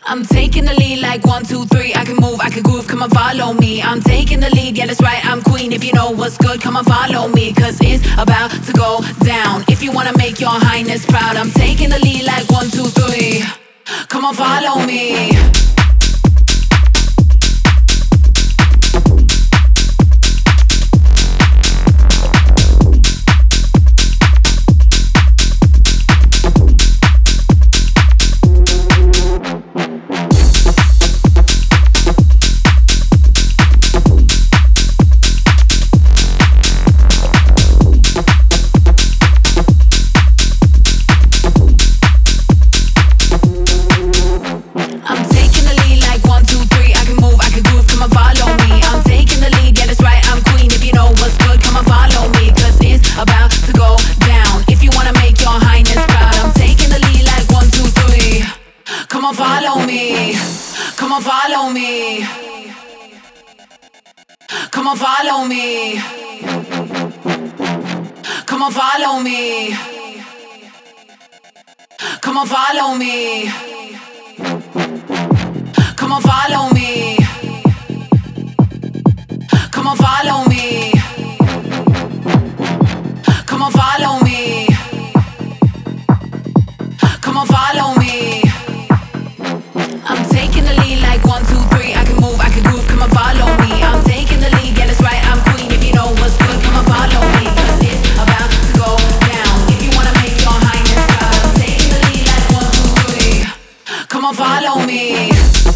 I'm taking the lead like 1, 2, 3. I can move, I can groove, come on, follow me. I'm taking the lead, yeah, that's right, I'm queen. If you know what's good, come on, follow me. Cause it's about to go down. If you wanna make your highness proud, I'm taking the lead like 1, 2, 3. Come on, follow me. Come on, follow me. Come on, follow me. Come on, follow me. Come on, follow me. Come on, follow me. Come on, follow me. Come on, follow me. Come on, follow me. Come on, follow me. I'm taking the lead like 1, 2, 3. I can move, I can groove, come on, follow me. I'm taking the lead, yeah, that's right, I'm queen. If you know what's good, come on, follow me. Cause it's about to go down. If you wanna make your highness proud, I'm taking the lead like 1, 2, 3. Come on, follow me.